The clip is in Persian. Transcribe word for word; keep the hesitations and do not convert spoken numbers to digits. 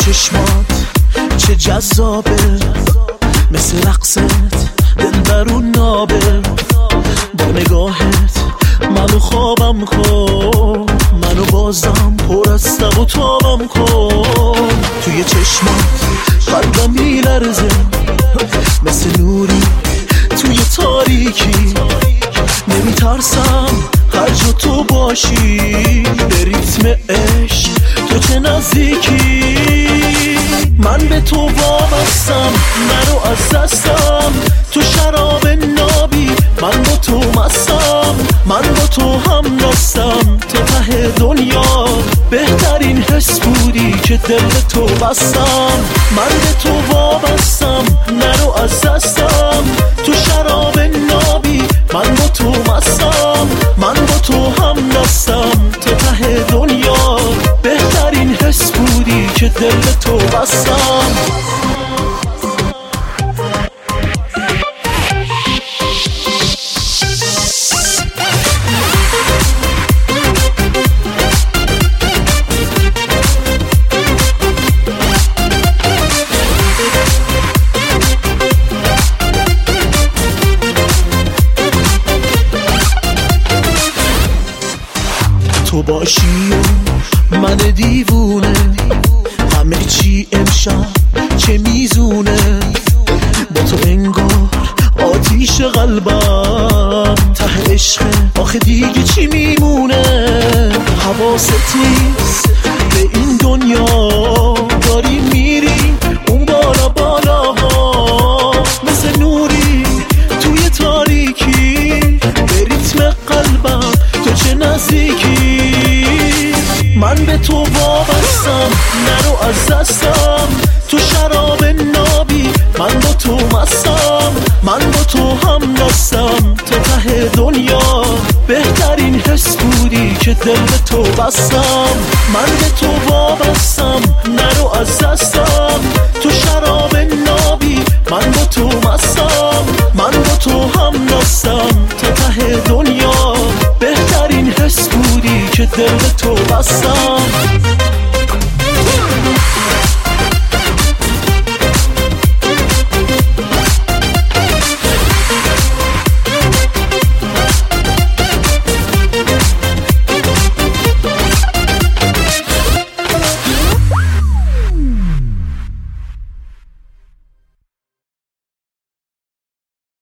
چشمات چه جذابه، مثل رقصت دل برون نابه. با نگاهت منو خوابم کن، منو بازم پر از تب و تابم کن. توی چشمات قلبم میلرزه، مثل نوری توی تاریکی. نمیترسم هر جا تو باشی، به ریتم عشق تو چه نزدیکی. من به تو وابستم، نرو از دستم. تو شراب نابی، من با تو مستم. من با تو هم دستم تا ته دنیا. بهترین حس بودی که دل به تو بستم. من به تو وابستم، نرو از دستم. تو شراب نابی، من با تو مستم. من با تو هم دستم تا ته دنیا. بهترین حس بودی که دل به تو بستم. تو باشی و من دیوونه، همه چی امشب چه میزونه. با تو انگار آتیش قلبم ته عشق، آخه دیگه چی میمونه. حواست نیست به این دنیا، داری میری اون بالا بالاها. مثل نوری توی تاریکی، به ریتم قلبم تو چه نزدیکی. من به تو وابستم، نرو از دستم. تو شراب نابی، من با تو مستم. من با تو هم دستم تا ته دنیا. بهترین حس بودی که دل به تو بستم. من به تو وابستم، نرو از دستم. تو شراب نابی، من با تو مستم. من با تو هم دستم تا ته دنیا. بهترین حس بودی که دل به تو بستم.